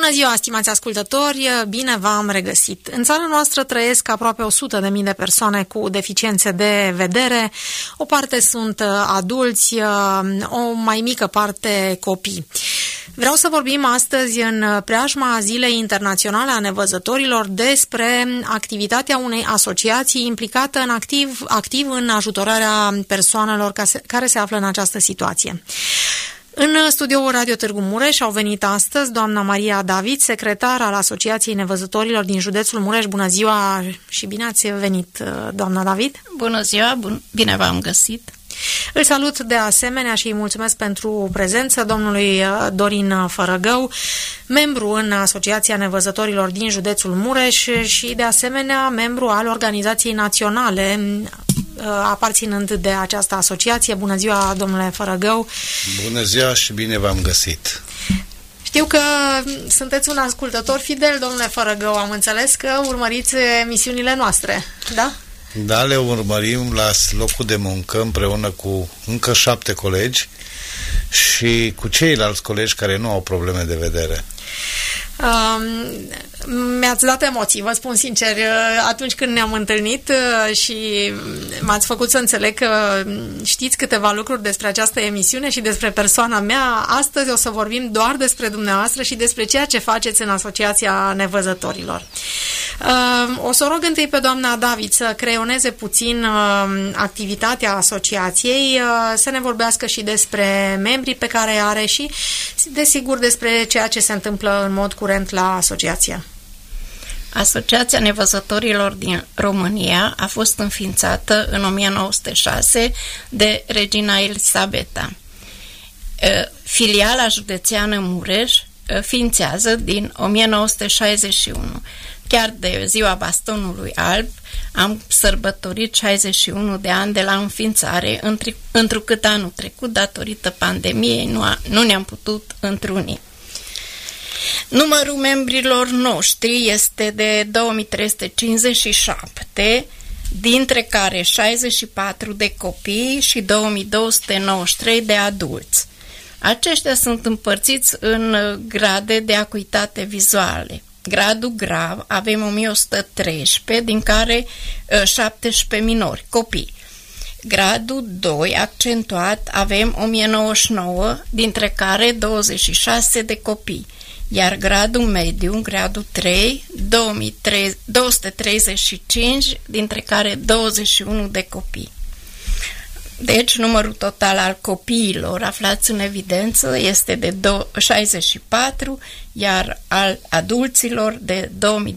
Bună ziua, stimați ascultători, bine v-am regăsit. În țara noastră trăiesc aproape 100.000 de persoane cu deficiențe de vedere. O parte sunt adulți, o mai mică parte copii. Vreau să vorbim astăzi în preajma Zilei Internaționale a Nevăzătorilor despre activitatea unei asociații implicată activ în ajutorarea persoanelor care se află în această situație. În studioul Radio Târgu Mureș au venit astăzi doamna Maria David, secretar al Asociației Nevăzătorilor din județul Mureș. Bună ziua și bine ați venit, doamna David. Bună ziua, bine v-am găsit. Îl salut de asemenea și îi mulțumesc pentru prezență domnului Dorin Fărăgău, membru în Asociația Nevăzătorilor din județul Mureș și de asemenea membru al Organizației Naționale aparținând de această asociație. Bună ziua, domnule Fărăgău. Bună ziua și bine v-am găsit. Știu că sunteți un ascultător fidel, domnule Fărăgău. Am înțeles că urmăriți emisiunile noastre, da? Da, le urmărim la locul de muncă împreună cu încă 7 colegi și cu ceilalți colegi care nu au probleme de vedere. Mi-ați dat emoții, vă spun sincer, atunci când ne-am întâlnit și m-ați făcut să înțeleg că știți câteva lucruri despre această emisiune și despre persoana mea. Astăzi o să vorbim doar despre dumneavoastră și despre ceea ce faceți în Asociația Nevăzătorilor. O să rog întâi pe doamna David să creioneze puțin activitatea asociației, să ne vorbească și despre membrii pe care are și, desigur, despre ceea ce se întâmplă în mod curent la asociație. Asociația Nevăzătorilor din România a fost înființată în 1906 de regina Elisabeta. Filiala județeană Mureș ființează din 1961. Chiar de ziua bastonului alb am sărbătorit 61 de ani de la înființare, întrucât anul trecut, datorită pandemiei, nu ne-am putut întruni. Numărul membrilor noștri este de 2357, dintre care 64 de copii și 2293 de adulți. Aceștia sunt împărțiți în grade de acuitate vizuale. Gradul grav avem 1113, din care 17 minori, copii. Gradul 2, accentuat, avem 1099, dintre care 26 de copii. Iar gradul mediu, gradul 3, 235, dintre care 21 de copii. Deci, numărul total al copiilor aflați în evidență este de 64, iar al adulților de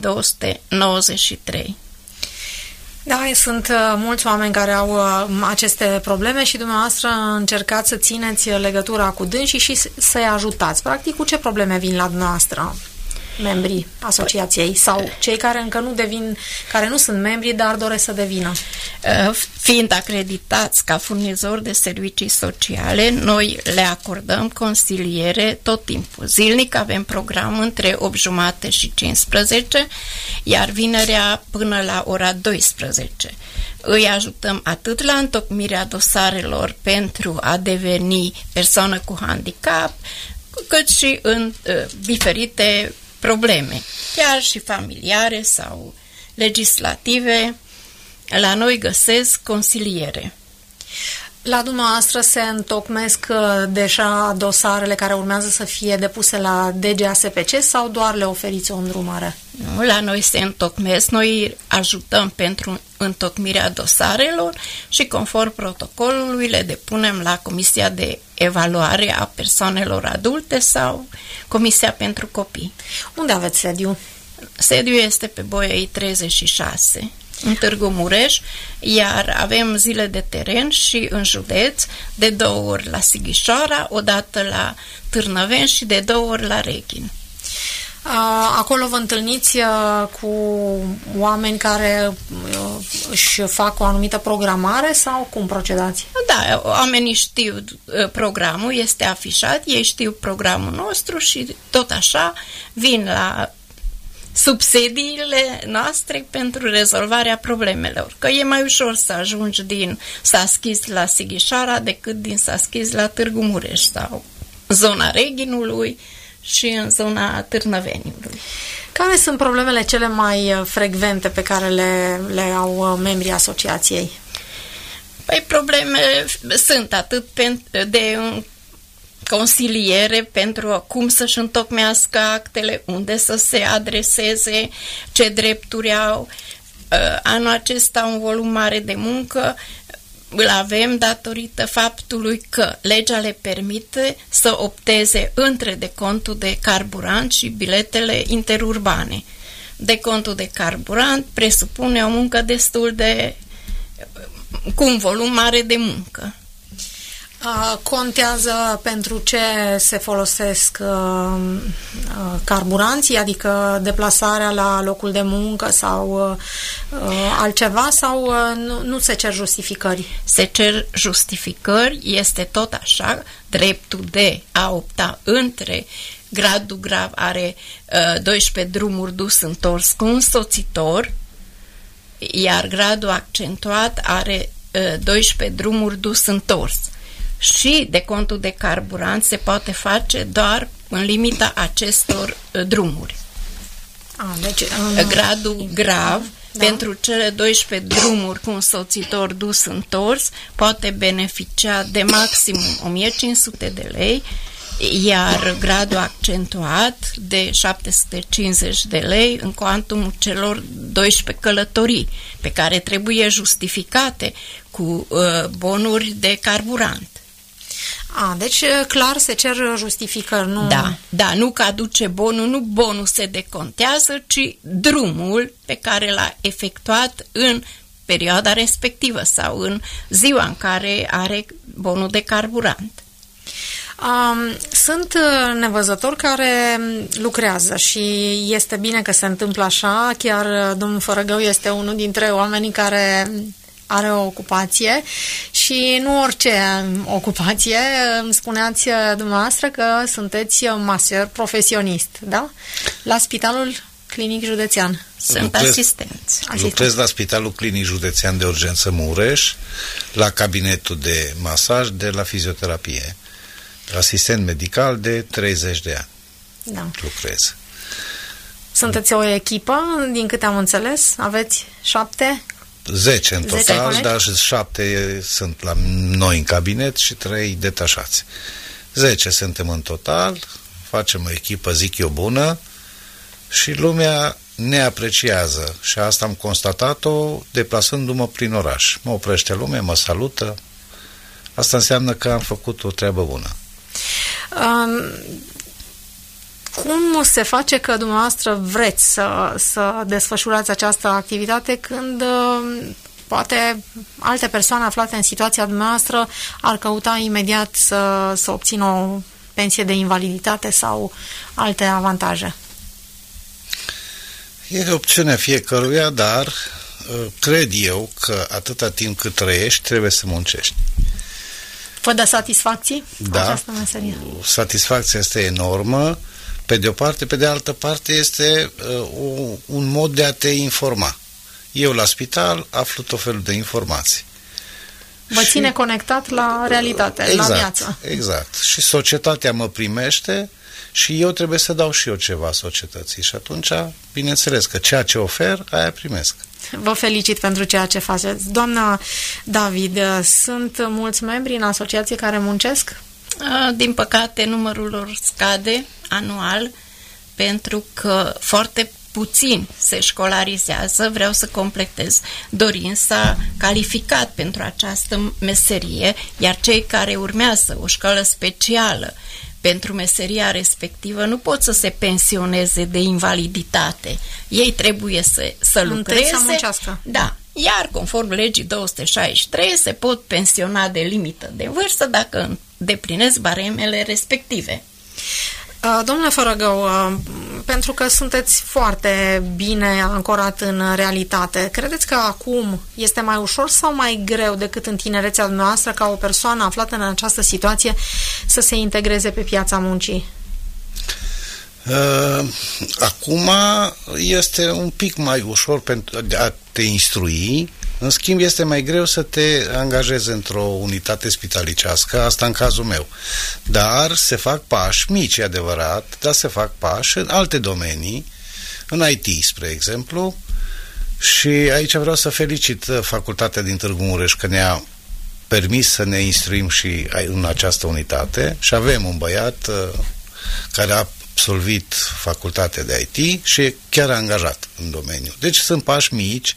2293. Da, sunt mulți oameni care au aceste probleme și dumneavoastră încercați să țineți legătura cu dânsii și să-i ajutați. Practic, cu ce probleme vin la dumneavoastră membrii asociației sau cei care încă nu devin, care nu sunt membri, dar doresc să devină? Fiind acreditați ca furnizori de servicii sociale, noi le acordăm consiliere tot timpul. Zilnic avem program între 8:30 și 15, iar vinerea până la ora 12. Îi ajutăm atât la întocmirea dosarelor pentru a deveni persoană cu handicap, cât și în diferite probleme, chiar și familiare sau legislative. La noi găsesc consiliere. La dumneavoastră se întocmesc deja dosarele care urmează să fie depuse la DGASPC sau doar le oferiți o îndrumare? Nu, la noi se întocmesc, noi ajutăm pentru întocmirea dosarelor și conform protocolului le depunem la Comisia de Evaluare a Persoanelor Adulte sau Comisia pentru Copii. Unde aveți sediu? Sediul este pe Boiei 36, în Târgu Mureș, iar avem zile de teren și în județ, de 2 ori la Sighișoara, o dată la Târnăveni și de 2 ori la Reghin. Acolo vă întâlniți cu oameni care își fac o anumită programare sau cum procedați? Da, oamenii știu programul, este afișat, ei știu programul nostru și tot așa vin la subsediile noastre pentru rezolvarea problemelor. Că e mai ușor să ajungi din Saschis la Sighișoara decât din Saschis la Târgu Mureș sau zona Reghinului și în zona Târnăveniului. Care sunt problemele cele mai frecvente pe care le au membrii asociației? Păi problemele sunt atât de consiliere pentru cum să-și întocmească actele, unde să se adreseze, ce drepturi au. Anul acesta un volum mare de muncă îl avem datorită faptului că legea le permite să opteze între decontul de carburant și biletele interurbane. Decontul de carburant presupune o muncă destul de... cu un volum mare de muncă. Contează pentru ce se folosesc carburanții, adică deplasarea la locul de muncă sau altceva, sau nu se cer justificări? Se cer justificări, este tot așa, dreptul de a opta între gradul grav are 12 drumuri dus întors cu un soțitor, iar gradul accentuat are 12 drumuri dus întors. Și decontul de carburant se poate face doar în limita acestor drumuri. Deci, gradul grav, pentru cele 12 drumuri cu un soțitor dus întors, poate beneficia de maximum 1500 de lei, iar gradul accentuat de 750 de lei în cuantumul celor 12 călătorii, pe care trebuie justificate cu bonuri de carburant. Deci clar se cer justificări, nu? Da, nu că aduce bonul, nu bonul se decontează, ci drumul pe care l-a efectuat în perioada respectivă sau în ziua în care are bonul de carburant. Sunt nevăzători care lucrează și este bine că se întâmplă așa. Chiar domnul Fărăgău este unul dintre oamenii care are o ocupație și nu orice ocupație. Îmi spuneați dumneavoastră că sunteți masier profesionist, da? La Spitalul Clinic Județean. Sunt asistenți. Lucrez la Spitalul Clinic Județean de Urgență Mureș, la cabinetul de masaj de la fizioterapie. Asistent medical de 30 de ani. Da. Lucrez. Sunteți o echipă, din câte am înțeles? Aveți 7? 10 în total, dar 7 sunt la noi în cabinet și 3 detașați. 10 suntem în total, facem o echipă, zic eu, bună și lumea ne apreciază și asta am constatat-o deplasându-mă prin oraș. Mă oprește lumea, mă salută. Asta înseamnă că am făcut o treabă bună. Cum se face că dumneavoastră vreți să desfășurați această activitate când poate alte persoane aflate în situația dumneavoastră ar căuta imediat să obțină o pensie de invaliditate sau alte avantaje? E opțiunea fiecăruia, dar cred eu că atâta timp cât trăiești, trebuie să muncești. Vă dă satisfacții? Da, această meserie? Satisfacția este enormă, pe de o parte, pe de altă parte este un mod de a te informa. Eu la spital aflu tot felul de informații. Vă ține conectat la realitate, la viață. Exact. Și societatea mă primește și eu trebuie să dau și eu ceva societății. Și atunci, bineînțeles că ceea ce ofer, aia primesc. Vă felicit pentru ceea ce faceți. Doamna David, sunt mulți membri în asociație care muncesc? Din păcate, numărul lor scade anual pentru că foarte puțini se școlarizează. Vreau să completez. Dorin s-a calificat pentru această meserie, iar cei care urmează o școală specială pentru meseria respectivă nu pot să se pensioneze de invaliditate. Ei trebuie să lucreze. Să muncească. Da. Iar, conform legii 263, se pot pensiona de limită de vârstă dacă îndeplinesc baremele respective. Domnule Fărăgău, pentru că sunteți foarte bine ancorat în realitate, credeți că acum este mai ușor sau mai greu decât în tinerețea noastră ca o persoană aflată în această situație să se integreze pe piața muncii? Acum este un pic mai ușor pentru a te instrui, În schimb, este mai greu să te angajezi într-o unitate spitalicească, asta în cazul meu. Dar se fac pași mici, e adevărat, dar se fac pași în alte domenii, în IT, spre exemplu, și aici vreau să felicit facultatea din Târgu Mureș că ne-a permis să ne instruim și în această unitate și avem un băiat care a absolvit facultatea de IT și e chiar angajat în domeniu. Deci sunt pași mici,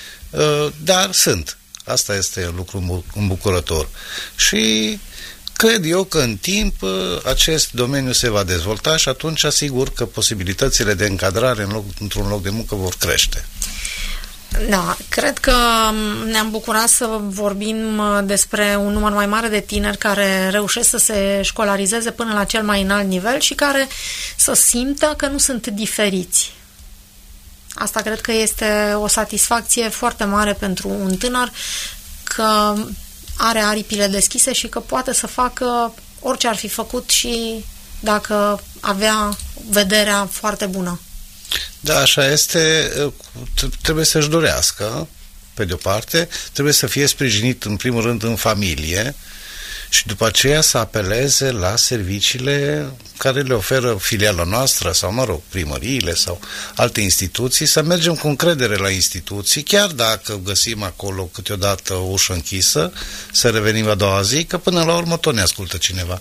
dar sunt. Asta este lucru îmbucurător. Și cred eu că în timp acest domeniu se va dezvolta și atunci asigur că posibilitățile de încadrare într-un loc de muncă vor crește. Da, cred că ne-am bucurat să vorbim despre un număr mai mare de tineri care reușesc să se școlarizeze până la cel mai înalt nivel și care să simtă că nu sunt diferiți. Asta cred că este o satisfacție foarte mare pentru un tânăr, că are aripile deschise și că poate să facă orice ar fi făcut și dacă avea vederea foarte bună. Da, așa este, trebuie să-și dorească, pe de-o parte, trebuie să fie sprijinit în primul rând în familie și după aceea să apeleze la serviciile care le oferă filiala noastră sau, mă rog, primăriile sau alte instituții, să mergem cu încredere la instituții, chiar dacă găsim acolo câteodată o ușă închisă, să revenim a doua zi, că până la urmă tot ne ascultă cineva.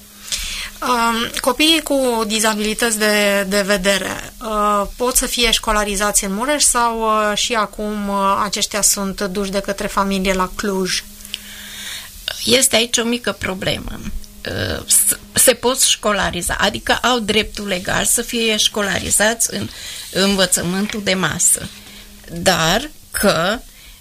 Copiii cu dizabilități de vedere pot să fie școlarizați în Mureș sau și acum aceștia sunt duși de către familie la Cluj? Este aici o mică problemă. Se pot școlariza, adică au dreptul legal să fie școlarizați în învățământul de masă, dar că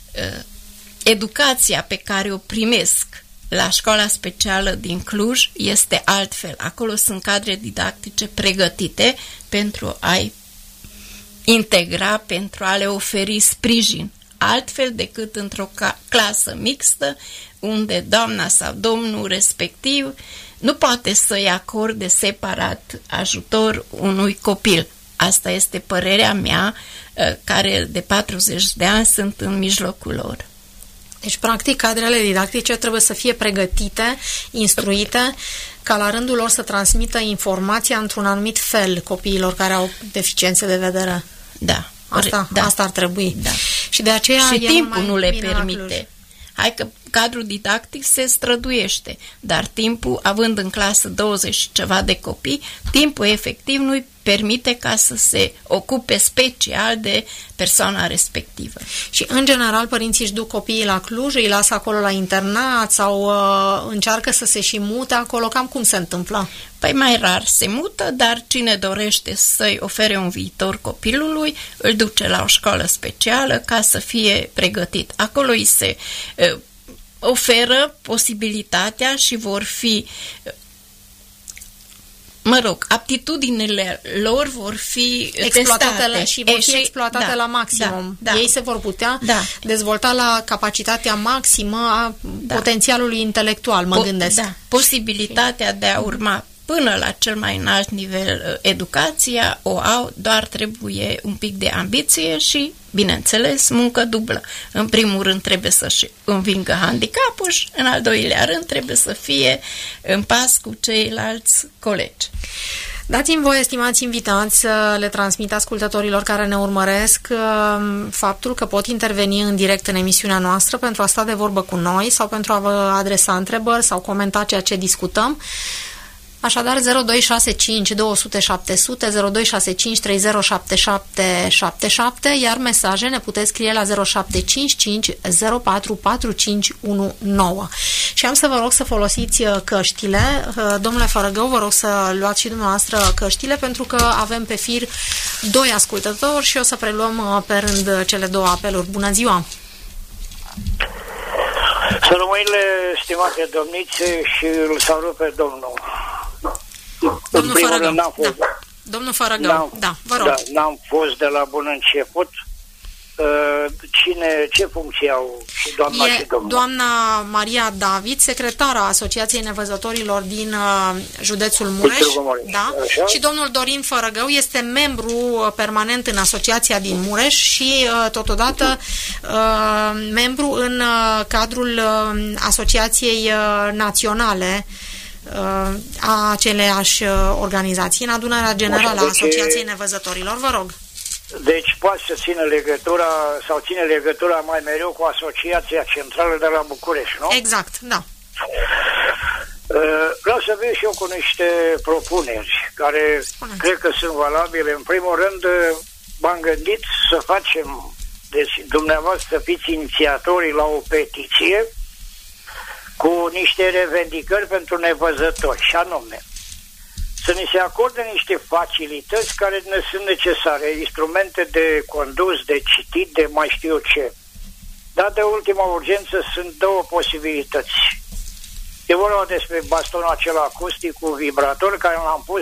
educația pe care o primesc la școala specială din Cluj este altfel. Acolo sunt cadre didactice pregătite pentru a-i integra, pentru a le oferi sprijin. Altfel decât într-o clasă mixtă, unde doamna sau domnul respectiv nu poate să-i acorde separat ajutor unui copil. Asta este părerea mea, care de 40 de ani sunt în mijlocul lor. Deci, practic, cadrele didactice trebuie să fie pregătite, instruite, ca la rândul lor să transmită informația într-un anumit fel copiilor care au deficiențe de vedere. Da. Asta ar trebui. Da. Și de aceea și timpul nu le permite. Hai că cadrul didactic se străduiește, dar timpul, având în clasă 20 și ceva de copii, timpul efectiv nu-i permite ca să se ocupe special de persoana respectivă. Și, în general, părinții își duc copiii la Cluj, îi lasă acolo la internat sau încearcă să se și mute acolo? Cam cum se întâmplă? Păi mai rar se mută, dar cine dorește să-i ofere un viitor copilului, îl duce la o școală specială ca să fie pregătit. Acolo îi se oferă posibilitatea și vor fi, aptitudinile lor vor fi testate și vor fi exploatate la maximum. Da. Ei se vor putea dezvolta la capacitatea maximă a potențialului intelectual, mă gândesc. Da. Posibilitatea de a urma până la cel mai înalt nivel educația o au, doar trebuie un pic de ambiție și, bineînțeles, muncă dublă. În primul rând trebuie să-și învingă handicapul și, în al doilea rând, trebuie să fie în pas cu ceilalți colegi. Dați-mi voie, estimați invitați, să le transmit ascultătorilor care ne urmăresc faptul că pot interveni în direct în emisiunea noastră pentru a sta de vorbă cu noi sau pentru a vă adresa întrebări sau comenta ceea ce discutăm. Așadar, 0265 200 700, 0265 307777, iar mesaje ne puteți scrie la 0755 04 4519. Și am să vă rog să folosiți căștile. Domnule Fărăgău, vă rog să luați și dumneavoastră căștile, pentru că avem pe fir doi ascultători și o să preluăm pe rând cele două apeluri. Bună ziua! Să rămâile, stimate domnițe, și îl salut pe domnul. Domnul Fărăgău, Domnul Fărăgău, vă rog. N-am fost de la bun început, ce funcție au și doamna și domnul? Doamna Maria David, secretara Asociației Nevăzătorilor din județul Mureș, da? Și domnul Dorin Fărăgău este membru permanent în Asociația din Mureș și totodată membru în cadrul Asociației Naționale a aceleași organizații, în adunarea generală a Asociației Nevăzătorilor. Vă rog. Deci poate să țină legătura sau ține legătura mai mereu cu Asociația Centrală de la București, nu? Exact, da. Vreau să vin și eu cu niște propuneri care cred că sunt valabile. În primul rând, m-am gândit să facem, deci dumneavoastră fiți inițiatorii la o petiție cu niște revendicări pentru nevăzători, și anume să ni se acorde niște facilități care ne sunt necesare, instrumente de condus, de citit, de mai știu eu ce. Dar de ultima urgență sunt două posibilități. E vorba despre bastonul acela acustic cu vibrator, care l-am pus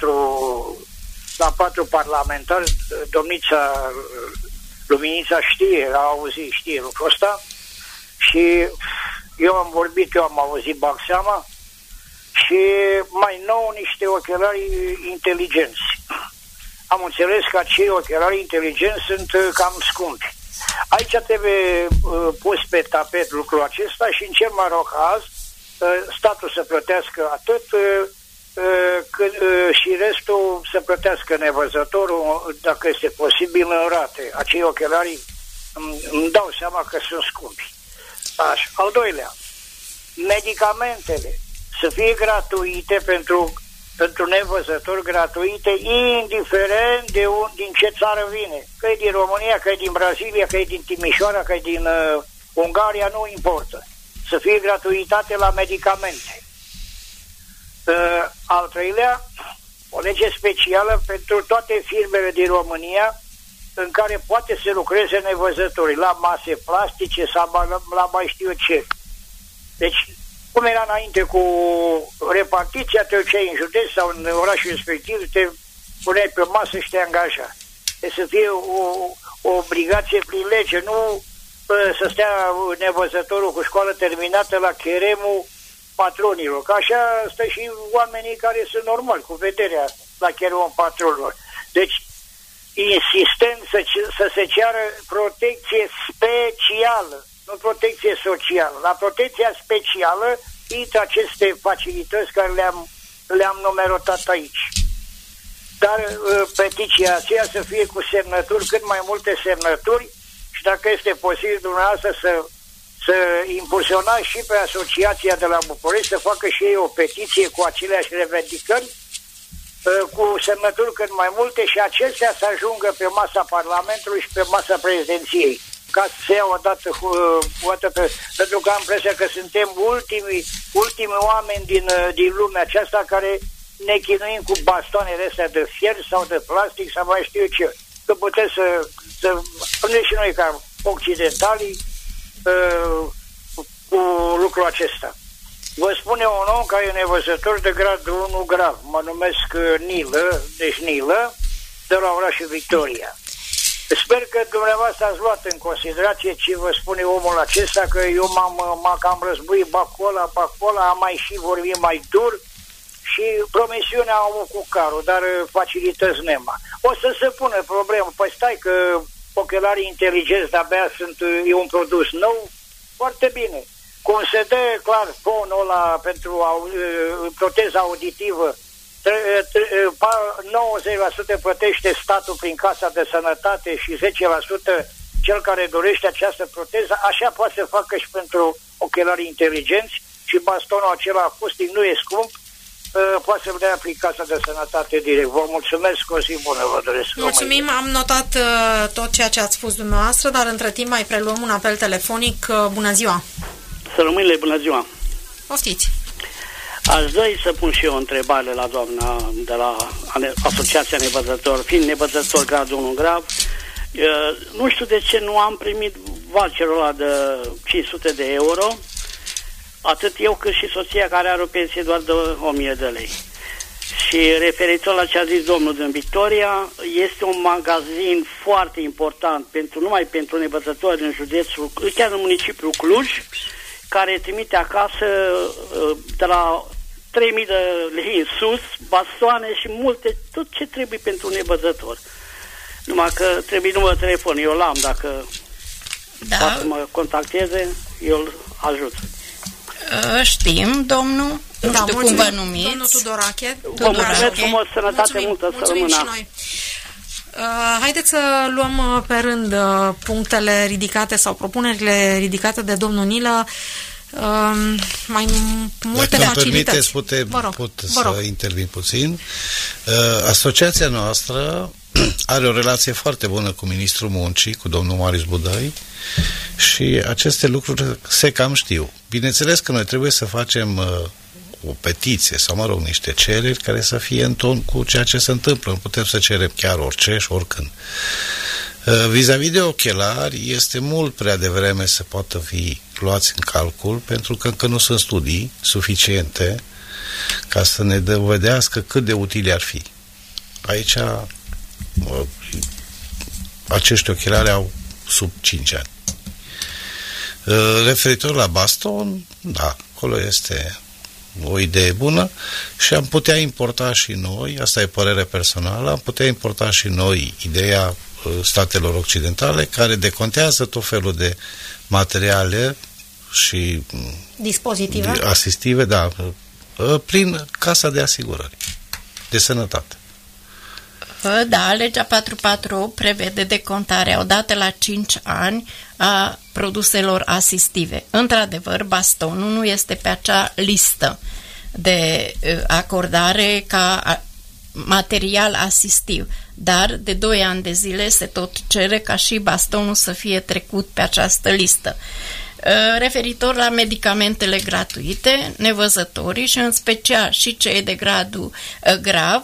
la patru parlamentari. Domnița Luminița știe, a auzit, știe lucrul ăsta. Și eu am auzit, bag seama. Și mai nou niște ochelari inteligenți. Am înțeles că acei ochelari inteligenți sunt cam scumpi. Aici trebuie pus pe tapet lucrul acesta și în cel mai rău caz statul să plătească atât și restul să plătească nevăzătorul, dacă este posibil, în rate. Acei ochelari îmi dau seama că sunt scumpi. Așa. Al doilea, medicamentele să fie gratuite pentru nevăzători, gratuite, indiferent din ce țară vine. Că e din România, că e din Brazilia, că e din Timișoara, că e din Ungaria, nu importă. Să fie gratuitate la medicamente. Al treilea, o lege specială pentru toate firmele din România în care poate să lucreze nevăzătorii, la mase plastice sau la mai știu ce. Deci, cum era înainte cu repartiția, te duceai în județ sau în orașul respectiv, te puneai pe masă și te angaja. Deci să fie o obligație prin lege, nu să stea nevăzătorul cu școală terminată la cheremul patronilor. Că așa stă și oamenii care sunt normali, cu vederea la cheremul patronilor. Deci, insistent să se ceară protecție specială, nu protecție socială. La protecția specială intră aceste facilități care le-am numerotat aici. Dar petiția aceea să fie cu semnături, cât mai multe semnături, și dacă este posibil dumneavoastră să impulsionați și pe Asociația de la București să facă și ei o petiție cu aceleași revendicări, cu semnături cât mai multe, și acestea să ajungă pe masa Parlamentului și pe masa prezidenției, ca să se ia odată pentru că am impresia că suntem ultimii oameni din lumea aceasta care ne chinuim cu bastoanele astea de fier sau de plastic sau mai știu ce. Că puteți să punem și noi ca occidentalii cu lucrul acesta. Vă spune un om care e nevăzător de grad 1 grav. Mă numesc Nilă, deci Nilă, de la orașul Victoria. Sper că dumneavoastră ați luat în considerație ce vă spune omul acesta, că eu m-am cam războit bacola, am mai și vorbit mai dur și promisiunea am cu carul, dar facilități nema. O să se pună problemă. Păi stai că ochelarii inteligenți de-abia e un produs nou, foarte bine. Cum se dă clar fonul ăla pentru proteza auditivă, 90% plătește statul prin Casa de Sănătate și 10% cel care dorește această proteză, așa poate să facă și pentru ochelarii inteligenți și bastonul acela acustic nu e scump, poate să-l dea prin Casa de Sănătate direct. Vă mulțumesc, o zi bună vă doresc. Mulțumim, am notat tot ceea ce ați spus dumneavoastră, dar între timp mai preluăm un apel telefonic. Bună ziua! Să rămâne, bună ziua! Poftiți! Aș dori să pun și eu o întrebare la doamna de la Asociația Nevăzător. Fiind nevăzător gradul 1 grav, nu știu de ce nu am primit voucherul ăla de 500 de euro, atât eu cât și soția care are o pensie doar de 1000 de lei. Și referitor la ce a zis domnul din Victoria, este un magazin foarte important numai pentru nevăzători în județul, chiar în municipiul Cluj, care trimite acasă de la 3.000 de lei în sus, bastoane și multe, tot ce trebuie pentru un nevăzător. Numai că trebuie numărul de telefon, eu l-am, dacă poate să mă contacteze, eu îl ajut. Știm, domnul, nu știu cum vă numiți. Domnul Tudorache. Vă mulțumesc frumos, sănătate multă să rămână. Și noi. Haideți să luăm pe rând punctele ridicate sau propunerile ridicate de domnul Nilă. Mai multe facilități. Pot să intervin puțin. Asociația noastră are o relație foarte bună cu Ministrul Muncii, cu domnul Marius Budăi, și aceste lucruri se cam știu. Bineînțeles că noi trebuie să facem o petiție sau, mă rog, niște cereri care să fie în ton cu ceea ce se întâmplă. Nu putem să cerem chiar orice și oricând. Vis-a-vis de ochelari, este mult prea devreme să poată fi luați în calcul, pentru că încă nu sunt studii suficiente ca să ne dovedească cât de utile ar fi. Aici acești ochelari au sub 5 ani. Referitor la baston, da, acolo este o idee bună și am putea importa și noi, asta e părere personală, am putea importa și noi ideea statelor occidentale care decontează tot felul de materiale și dispozitive asistive, da, prin Casa de Asigurări de Sănătate. Da, legea 448 prevede decontarea odată la 5 ani a produselor asistive. Într-adevăr, bastonul nu este pe acea listă de acordare ca material asistiv, dar de 2 ani de zile se tot cere ca și bastonul să fie trecut pe această listă. Referitor la medicamentele gratuite, nevăzătorii și în special și cei de gradul grav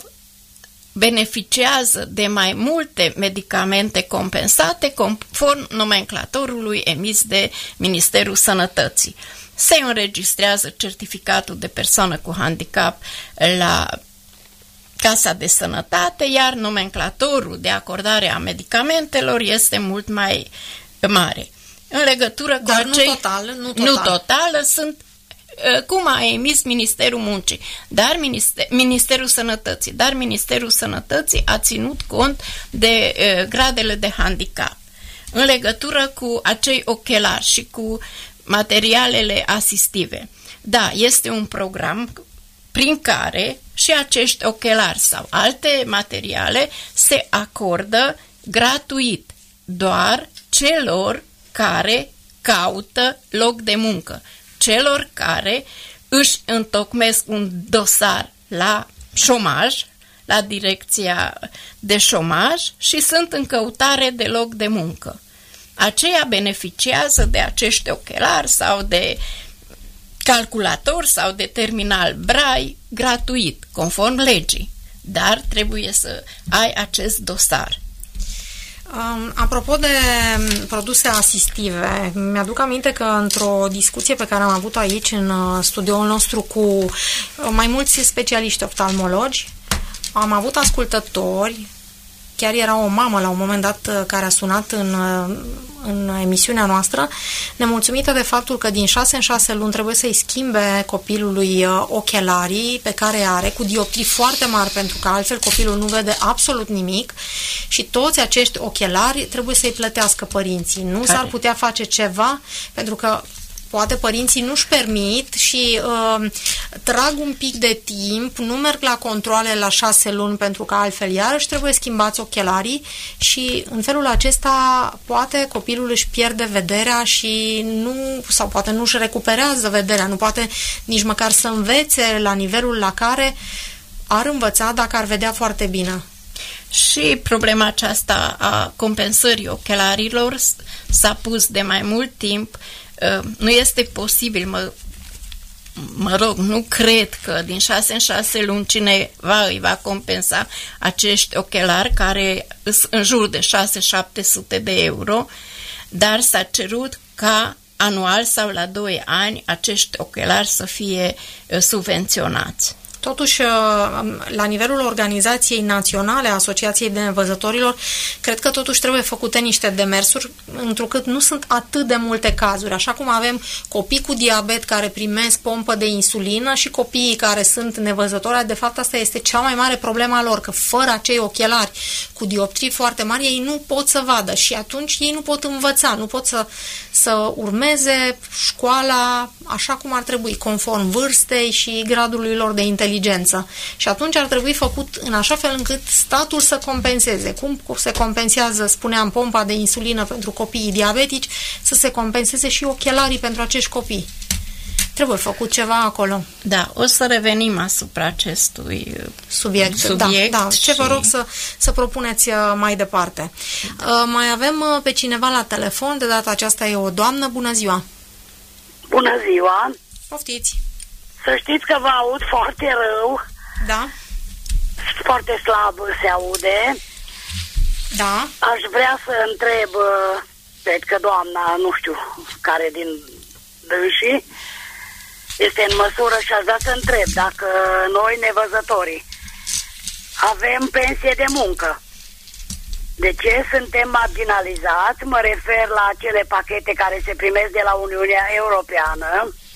beneficiază de mai multe medicamente compensate conform nomenclatorului emis de Ministerul Sănătății. Se înregistrează certificatul de persoană cu handicap la Casa de Sănătate, iar nomenclatorul de acordare a medicamentelor este mult mai mare. În legătură cu acei... Nu total, sunt cum a emis Ministerul Muncii, dar Ministerul Sănătății. Dar Ministerul Sănătății a ținut cont de gradele de handicap. În legătură cu acei ochelari și cu materialele asistive. Da, este un program prin care și acești ochelari sau alte materiale se acordă gratuit doar celor care caută loc de muncă, celor care își întocmesc un dosar la șomaj, la direcția de șomaj și sunt în căutare de loc de muncă. Aceia beneficiază de acești ochelari sau de calculator sau de terminal Braille gratuit, conform legii, dar trebuie să ai acest dosar. Apropo de produse asistive, mi-aduc aminte că într-o discuție pe care am avut-o aici în studioul nostru cu mai mulți specialiști oftalmologi, am avut ascultători, chiar era o mamă la un moment dat care a sunat în emisiunea noastră, nemulțumită de faptul că din 6 în 6 luni trebuie să-i schimbe copilului ochelarii pe care are, cu dioptrii foarte mari, pentru că altfel copilul nu vede absolut nimic și toți acești ochelari trebuie să-i plătească părinții. Nu s-ar putea face ceva, pentru că poate părinții nu-și permit și trag un pic de timp, nu merg la controale la 6 luni pentru că altfel iarăși trebuie schimbați ochelarii și în felul acesta poate copilul își pierde vederea și sau poate nu își recuperează vederea, nu poate nici măcar să învețe la nivelul la care ar învăța dacă ar vedea foarte bine. Și problema aceasta a compensării ochelarilor s-a pus de mai mult timp. Nu este posibil, mă rog, nu cred că din 6 în 6 luni cineva îi va compensa acești ochelari care sunt în jur de 600-700 de euro, dar s-a cerut ca anual sau la 2 ani acești ochelari să fie subvenționați. Totuși, la nivelul organizației naționale a Asociației de Nevăzătorilor, cred că totuși trebuie făcute niște demersuri, întrucât nu sunt atât de multe cazuri. Așa cum avem copii cu diabet care primesc pompă de insulină și copiii care sunt nevăzători, de fapt asta este cea mai mare problemă a lor, că fără acei ochelari cu dioptrii foarte mari, ei nu pot să vadă și atunci ei nu pot învăța, nu pot să urmeze școala așa cum ar trebui, conform vârstei și gradului lor de inteligență. Și atunci ar trebui făcut în așa fel încât statul să compenseze. Cum se compensează, spuneam, pompa de insulină pentru copiii diabetici, să se compenseze și ochelarii pentru acești copii. Trebuie făcut ceva acolo. Da, o să revenim asupra acestui subiect. Da. Ce vă rog să propuneți mai departe. Mai avem pe cineva la telefon, de data aceasta e o doamnă. Bună ziua! Bună ziua! Poftiți! Să știți că vă aud foarte rău. Da. Foarte slab se aude. Da. Aș vrea să întreb, cred că doamna, nu știu care din dânsii, este în măsură și aș vrea să întreb dacă noi, nevăzătorii, avem pensie de muncă. De ce suntem marginalizați? Mă refer la acele pachete care se primesc de la Uniunea Europeană.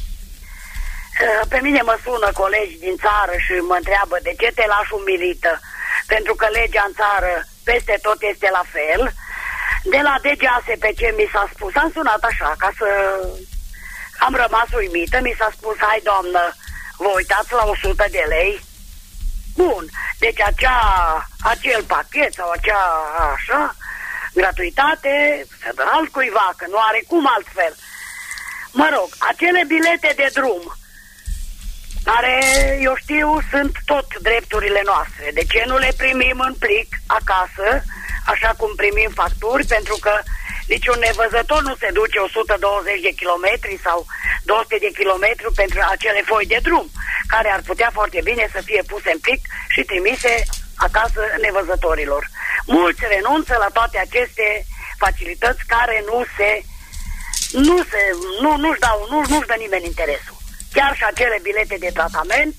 Pe mine mă sună colegi din țară și mă întreabă de ce te lași umilită, pentru că legea în țară peste tot este la fel. De la DGASPC mi s-a spus, am sunat așa ca să... Am rămas uimită, mi s-a spus, hai doamnă, vă uitați la 100 de lei? Bun, deci acel pachet sau acea așa, gratuitate, se dă altcuiva, că nu are cum altfel. Mă rog, acele bilete de drum, care, eu știu, sunt tot drepturile noastre. De ce nu le primim în plic acasă, așa cum primim facturi? Pentru că niciun nevăzător nu se duce 120 de kilometri sau 200 de kilometri pentru acele foi de drum, care ar putea foarte bine să fie puse în plic și trimise acasă nevăzătorilor. Mulți renunță la toate aceste facilități care nu-și dă nimeni interesul. Chiar și acele bilete de tratament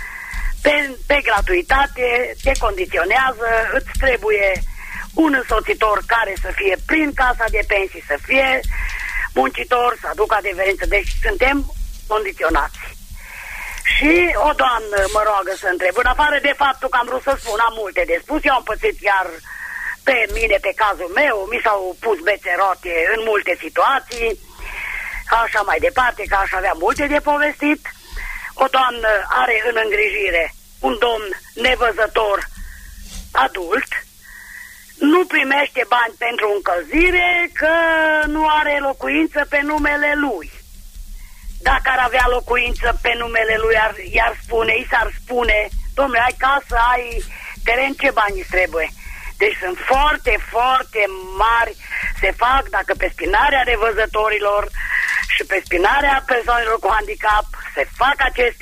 pe gratuitate te condiționează, îți trebuie un însoțitor care să fie prin casa de pensii, să fie muncitor, să aducă adeverință. Deci suntem condiționați. Și o doamnă mă roagă să întreb, în afară de faptul că am vrut să spun, am multe de spus, eu am pățit chiar pe mine, pe cazul meu, mi s-au pus bețe roate în multe situații, așa mai departe, că aș avea multe de povestit. O doamnă are în îngrijire un domn nevăzător adult, nu primește bani pentru încălzire că nu are locuință pe numele lui. Dacă ar avea locuință pe numele lui, i s-ar spune, domnule, ai casă, ai teren, ce bani îți trebuie? Deci sunt foarte, foarte mari, se fac, dacă pe spinarea nevăzătorilor și pe spinarea persoanelor cu handicap se fac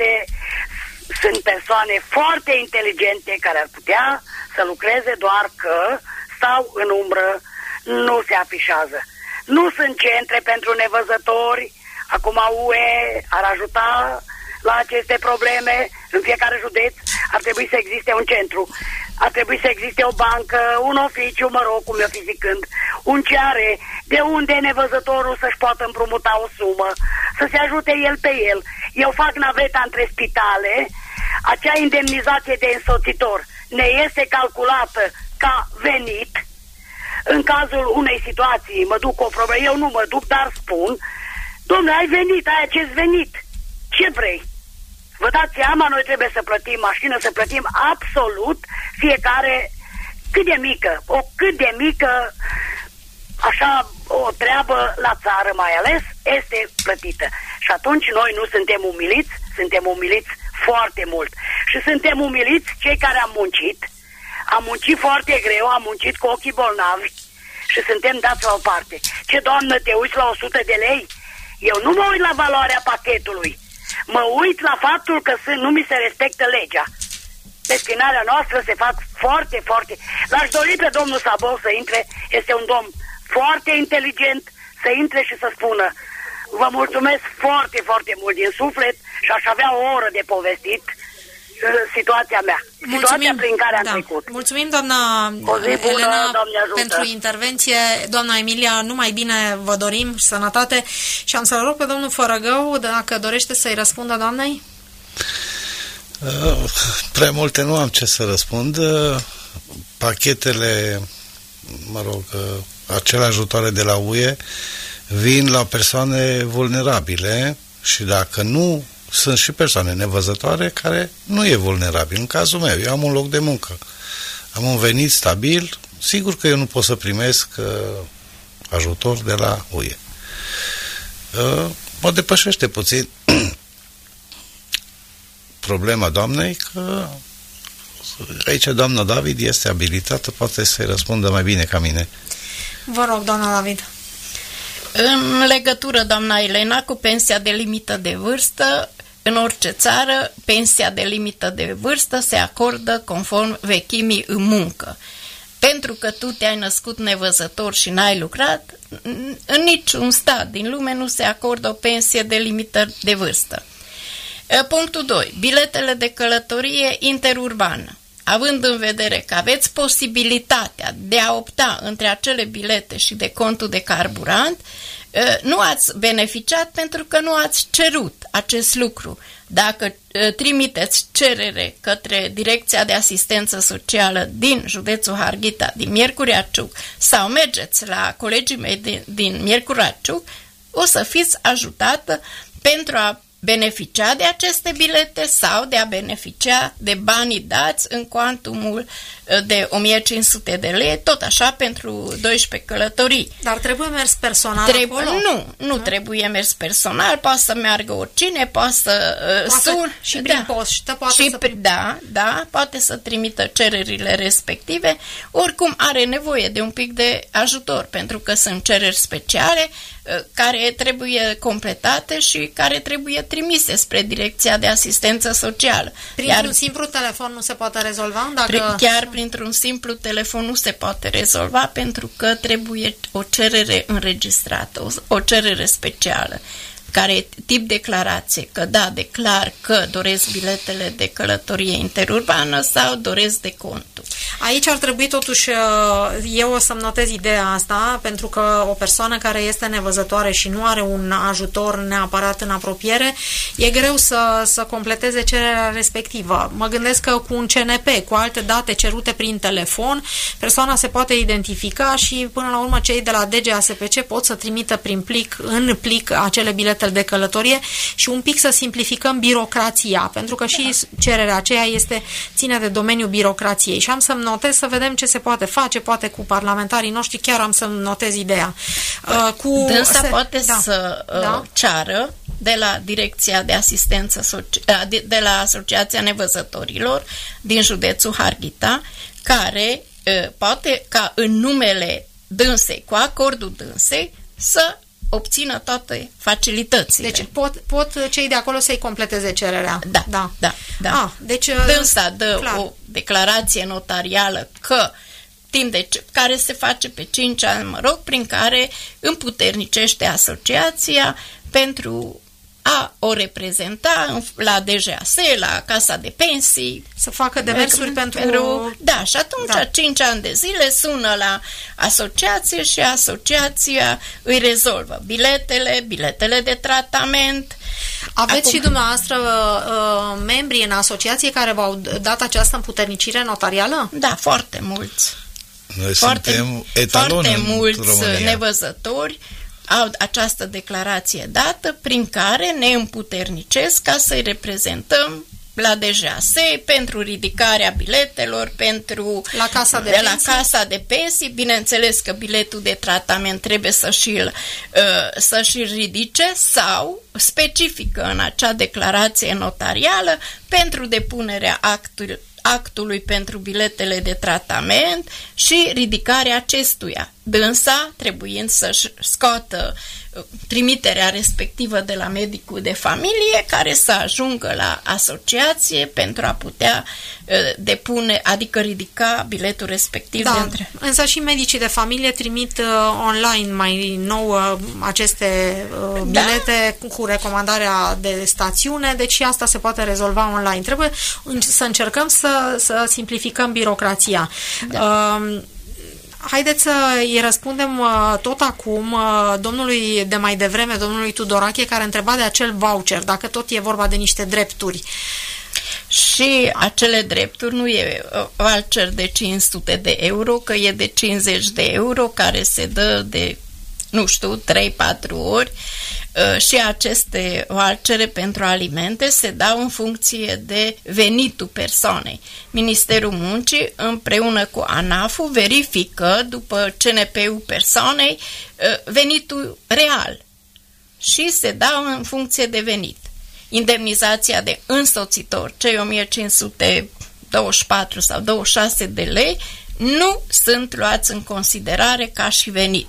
sunt persoane foarte inteligente care ar putea să lucreze, doar că stau în umbră, nu se afișează. Nu sunt centre pentru nevăzători. Acum UE ar ajuta la aceste probleme. În fiecare județ ar trebui să existe un centru, ar trebui să existe o bancă, un oficiu, mă rog, cum eu fi zicând, un ceare, de unde nevăzătorul să-și poată împrumuta o sumă, să se ajute el pe el. Eu fac naveta între spitale, acea indemnizație de însoțitor ne este calculată ca venit. În cazul unei situații mă duc cu o problemă, eu nu mă duc, dar spun, dom'le, ai venit, ai acest venit, ce vrei? Vă dați seama, noi trebuie să plătim mașină, să plătim absolut fiecare cât de mică, așa, o treabă la țară mai ales, este plătită. Și atunci noi nu suntem umiliți, suntem umiliți foarte mult. Și suntem umiliți cei care am muncit foarte greu, am muncit cu ochii bolnavi și suntem dați la o parte. Ce, doamnă, te uiți la 100 de lei? Eu nu mă uit la valoarea pachetului. Mă uit la faptul că nu mi se respectă legea. Pe spinarea noastră se fac foarte, foarte... L-aș dori pe domnul Sabov să intre, este un domn foarte inteligent, să intre și să spună: vă mulțumesc foarte, foarte mult din suflet și aș avea o oră de povestit situația mea. Situația prin care am trecut. Mulțumim, doamna Elena, pentru intervenție. Doamna Emilia, numai bine vă dorim, sănătate. Și am să-l rog pe domnul Fărăgău, dacă dorește să-i răspundă doamnei. Prea multe nu am ce să răspund. Pachetele, acele ajutoare de la UE vin la persoane vulnerabile și dacă nu, sunt și persoane nevăzătoare care nu e vulnerabil. În cazul meu, eu am un loc de muncă, am un venit stabil, sigur că eu nu pot să primesc ajutor de la UE. Mă depășește puțin problema doamnei, că aici doamna David este abilitată, poate să-i răspundă mai bine ca mine. Vă rog, doamna David. În legătură, doamna Elena, cu pensia de limită de vârstă, în orice țară, pensia de limită de vârstă se acordă conform vechimii în muncă. Pentru că tu te-ai născut nevăzător și n-ai lucrat, în niciun stat din lume nu se acordă o pensie de limită de vârstă. Punctul 2. Biletele de călătorie interurbană. Având în vedere că aveți posibilitatea de a opta între acele bilete și de contul de carburant, nu ați beneficiat pentru că nu ați cerut acest lucru. Dacă trimiteți cerere către Direcția de Asistență Socială din județul Harghita, din Miercurea Ciuc, sau mergeți la colegii mei din Miercurea Ciuc, o să fiți ajutată pentru a beneficia de aceste bilete sau de a beneficia de banii dați în cuantumul de 1500 de lei, tot așa pentru 12 călătorii. Dar trebuie mers personal acolo? Nu trebuie mers personal, poate să meargă oricine, poate să sun și prin poștă, poate să trimită cererile respective, oricum are nevoie de un pic de ajutor, pentru că sunt cereri speciale care trebuie completate și care trebuie trimise spre Direcția de Asistență Socială. Printr-un simplu telefon nu se poate rezolva? Chiar printr-un simplu telefon nu se poate rezolva, pentru că trebuie o cerere înregistrată, o cerere specială, care e tip declarație, că da, declar că doresc biletele de călătorie interurbană sau doresc de contul. Aici ar trebui totuși, eu o să-mi notez ideea asta, pentru că o persoană care este nevăzătoare și nu are un ajutor neapărat în apropiere, e greu să completeze cererea respectivă. Mă gândesc că cu un CNP, cu alte date cerute prin telefon, persoana se poate identifica și până la urmă cei de la DGASPC pot să trimită în plic acele bilete de călătorie și un pic să simplificăm birocrația, pentru că și cererea aceea ține de domeniul birocrației. Și am să-mi notez să vedem ce se poate face, poate cu parlamentarii noștri, chiar am să-mi notez ideea. Dânsa poate să ceară de la Direcția de Asistență de la Asociația Nevăzătorilor din județul Harghita, care poate ca în numele dânsei, cu acordul dânsei, să obțină toate facilitățile. Deci pot cei de acolo să-i completeze cererea. Da. Deci dânsa dă o declarație notarială care se face pe 5 ani, prin care împuternicește asociația pentru a o reprezenta la DGAS, la Casa de Pensii. Să facă demersuri pentru... Da, și atunci 5 ani de zile sună la asociație și asociația îi rezolvă biletele de tratament. Aveți și dumneavoastră membri în asociație care v-au dat această împuternicire notarială? Da, foarte mulți. Noi suntem etalon foarte mulți în România. Nevăzători au această declarație dată prin care ne împuternicesc ca să-i reprezentăm la DGAS pentru ridicarea biletelor, pentru la casa de pensii. Bineînțeles că biletul de tratament trebuie să-și ridice sau specifică în acea declarație notarială pentru depunerea actului pentru biletele de tratament și ridicarea acestuia. Dânsa trebuind să-și scoată trimiterea respectivă de la medicul de familie, care să ajungă la asociație pentru a putea depune, adică ridica biletul respectiv. Da, însă și medicii de familie trimit online mai nou aceste bilete cu recomandarea de stațiune, deci și asta se poate rezolva online. Trebuie să încercăm să simplificăm birocrația. Da. Haideți să îi răspundem tot acum domnului de mai devreme, domnului Tudorache, care întreba de acel voucher, dacă tot e vorba de niște drepturi. Și acele drepturi nu e voucher de 500 de euro, că e de 50 de euro, care se dă de, nu știu, 3-4 ori. Și aceste vouchere pentru alimente se dau în funcție de venitul persoanei. Ministerul Muncii împreună cu ANAF-ul verifică după CNP-ul persoanei venitul real și se dau în funcție de venit. Indemnizația de însoțitor, cei 1524 sau 26 de lei, nu sunt luați în considerare ca și venit.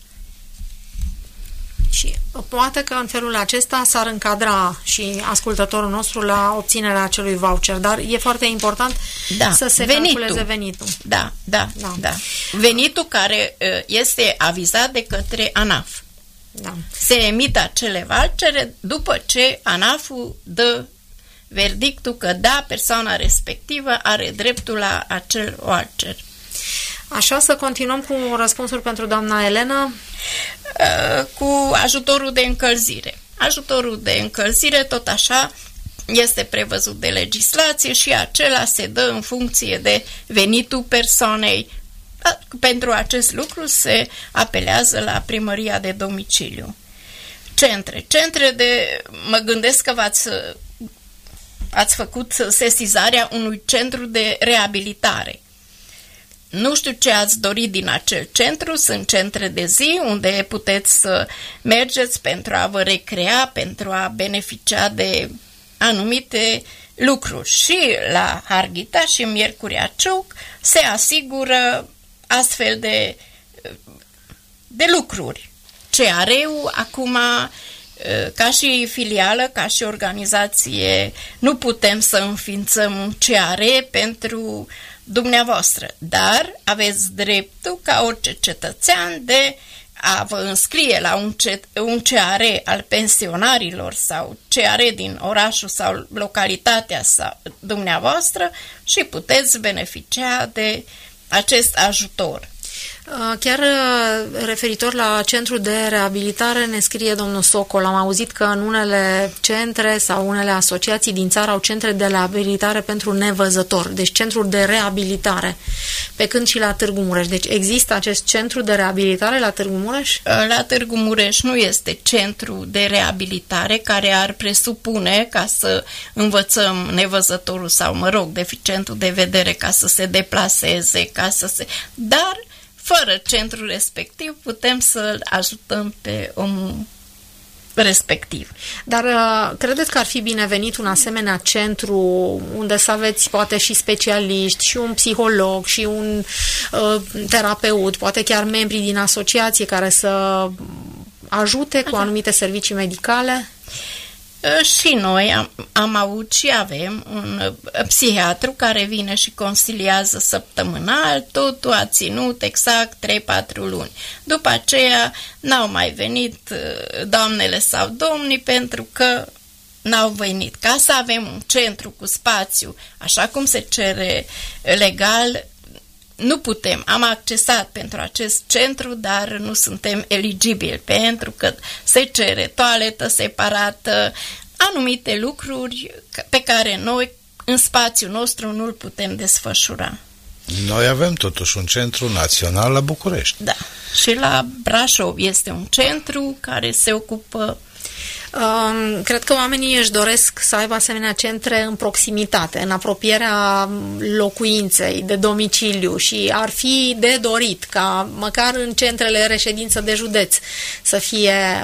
Și poate că în felul acesta s-ar încadra și ascultătorul nostru la obținerea acelui voucher, dar e foarte important să se calculeze venitul. Da. Venitul care este avizat de către ANAF. Da. Se emit acele vouchere după ce ANAF-ul dă verdictul că da, persoana respectivă are dreptul la acel voucher. Așa, să continuăm cu răspunsuri pentru doamna Elena. Cu ajutorul de încălzire. Ajutorul de încălzire, tot așa, este prevăzut de legislație și acela se dă în funcție de venitul persoanei. Pentru acest lucru se apelează la primăria de domiciliu. Centre de... Mă gândesc că ați făcut sesizarea unui centru de reabilitare. Nu știu ce ați dorit din acel centru, sunt centre de zi unde puteți să mergeți pentru a vă recrea, pentru a beneficia de anumite lucruri. Și la Harghita și Miercurea Ciuc se asigură astfel de lucruri. CAR-ul acum, ca și filială, ca și organizație, nu putem să înființăm un CAR pentru dumneavoastră, dar aveți dreptul ca orice cetățean de a vă înscrie la un CAR al pensionarilor sau CAR din orașul sau localitatea sau dumneavoastră și puteți beneficia de acest ajutor. Chiar referitor la centrul de reabilitare, ne scrie domnul Socol, am auzit că în unele centre sau unele asociații din țară au centre de reabilitare pentru nevăzători, deci centrul de reabilitare, pe când și la Târgu Mureș. Deci există acest centru de reabilitare la Târgu Mureș? La Târgu Mureș nu este centru de reabilitare care ar presupune ca să învățăm nevăzătorul sau, deficientul de vedere ca să se deplaseze, dar fără centrul respectiv putem să-l ajutăm pe omul respectiv. Dar credeți că ar fi binevenit un asemenea centru unde să aveți poate și specialiști, și un psiholog, și un terapeut, poate chiar membrii din asociație care să ajute cu anumite servicii medicale? Și noi am avut și avem un psihiatru care vine și consiliază săptămânal, totul a ținut exact 3-4 luni. După aceea n-au mai venit doamnele sau domnii pentru că n-au venit. Ca să avem un centru cu spațiu, așa cum se cere legal, nu putem. Am accesat pentru acest centru, dar nu suntem eligibili pentru că se cere toaletă separată, anumite lucruri pe care noi în spațiul nostru nu-l putem desfășura. Noi avem totuși un centru național la București. Da. Și la Brașov este un centru care se ocupă. Cred că oamenii își doresc să aibă asemenea centre în proximitate, în apropierea locuinței, de domiciliu, și ar fi de dorit ca măcar în centrele reședință de județ să fie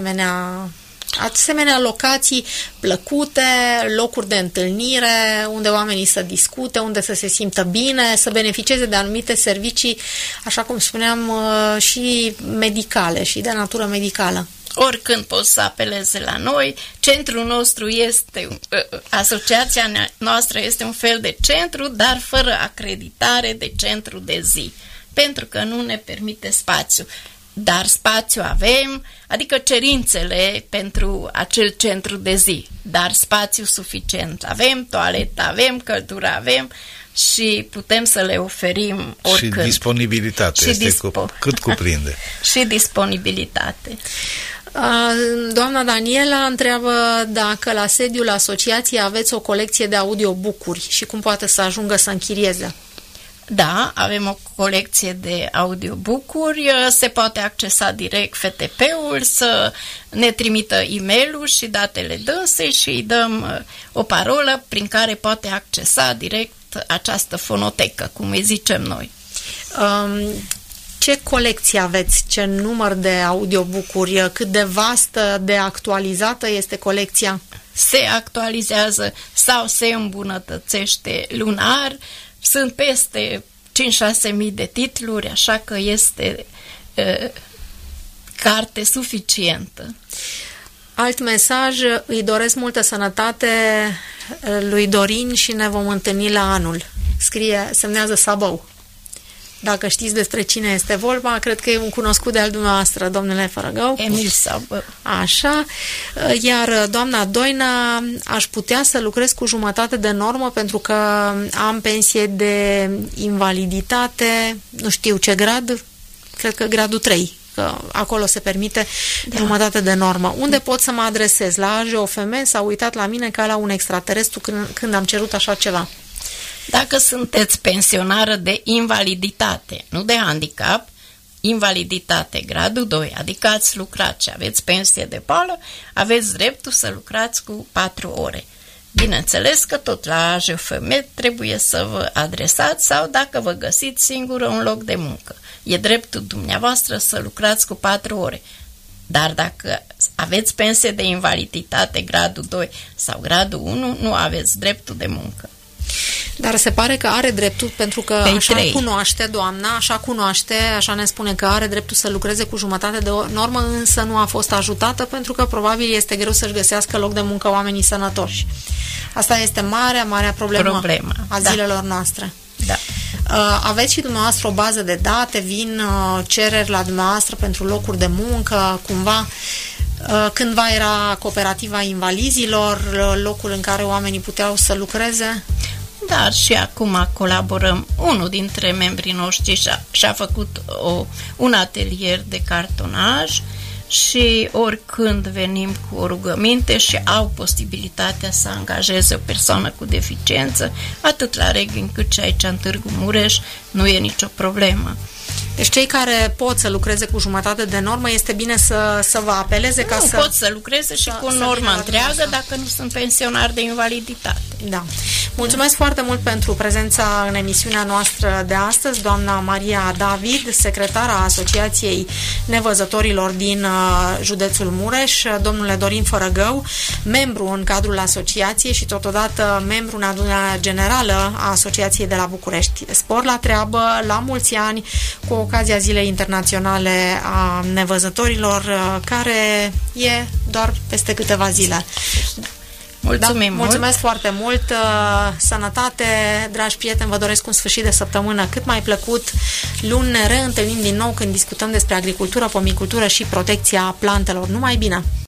asemenea locații plăcute, locuri de întâlnire, unde oamenii să discute, unde să se simtă bine, să beneficieze de anumite servicii, așa cum spuneam, și medicale, și de natură medicală. oricând pot să apeleze la noi. Centrul nostru este, asociația noastră este un fel de centru, dar fără acreditare de centru de zi, pentru că nu ne permite spațiu. Dar spațiu avem, adică cerințele pentru acel centru de zi, dar spațiu suficient avem, toaletă avem, căldură avem și putem să le oferim oricând. Și disponibilitate și este cât cuprinde. Și disponibilitate. Doamna Daniela întreabă dacă la sediul asociației aveți o colecție de audiobook-uri și cum poate să ajungă să închirieze. Da, avem o colecție de audiobook-uri, se poate accesa direct FTP-ul, să ne trimită e-mail-ul și datele dânsei și îi dăm o parolă prin care poate accesa direct această fonotecă, cum îi zicem noi. Ce colecție aveți? Ce număr de audiobook-uri? Cât de vastă, de actualizată este colecția? Se actualizează sau se îmbunătățește lunar. Sunt peste 5-6 mii de titluri, așa că este carte suficientă. Alt mesaj, îi doresc multă sănătate lui Dorin și ne vom întâlni la anul. Semnează Sabău. Dacă știți despre cine este vorba, cred că e un cunoscut de-al dumneavoastră, domnule Fărăgău. Emil Sabău. Așa. Iar doamna Doina, aș putea să lucrez cu jumătate de normă pentru că am pensie de invaliditate, nu știu ce grad, cred că gradul 3, că acolo se permite jumătate de normă. Unde pot să mă adresez? La AJOFM s-a uitat la mine ca la un extraterestru când am cerut așa ceva. Dacă sunteți pensionară de invaliditate, nu de handicap, invaliditate gradul 2, adică ați lucrat și aveți pensie de boală, aveți dreptul să lucrați cu 4 ore. Bineînțeles că tot la AJFM trebuie să vă adresați sau dacă vă găsiți singură un loc de muncă. E dreptul dumneavoastră să lucrați cu 4 ore. Dar dacă aveți pensie de invaliditate gradul 2 sau gradul 1, nu aveți dreptul de muncă. Dar se pare că are dreptul, pentru că așa cunoaște doamna, așa ne spune că are dreptul să lucreze cu jumătate de normă, însă nu a fost ajutată pentru că probabil este greu să-și găsească loc de muncă oamenii sănătoși. Asta este marea problemă a zilelor noastre. Da. Aveți și dumneavoastră o bază de date, vin cereri la dumneavoastră pentru locuri de muncă, cumva. Cândva era cooperativa invalizilor, locul în care oamenii puteau să lucreze. Dar și acum colaborăm. Unul dintre membrii noștri și-a făcut un atelier de cartonaj și oricând venim cu o rugăminte și au posibilitatea să angajeze o persoană cu deficiență, atât la Reghin cât și aici în Târgu Mureș, nu e nicio problemă. Deci cei care pot să lucreze cu jumătate de normă, este bine să vă apeleze ca să... Nu pot să lucreze și cu normă întreagă dacă nu sunt pensionari de invaliditate. Da. Mulțumesc foarte mult pentru prezența în emisiunea noastră de astăzi, doamna Maria David, secretara Asociației Nevăzătorilor din județul Mureș, domnule Dorin Fărăgău, membru în cadrul asociației și totodată membru în adunarea generală a Asociației de la București. Spor la treabă, la mulți ani, cu ocazia Zilei Internaționale a Nevăzătorilor, care e doar peste câteva zile. Mulțumim mult. Mulțumesc foarte mult, sănătate, dragi prieteni, vă doresc un sfârșit de săptămână cât mai plăcut. Luni ne reîntâlnim din nou când discutăm despre agricultură, pomicultură și protecția plantelor. Numai bine!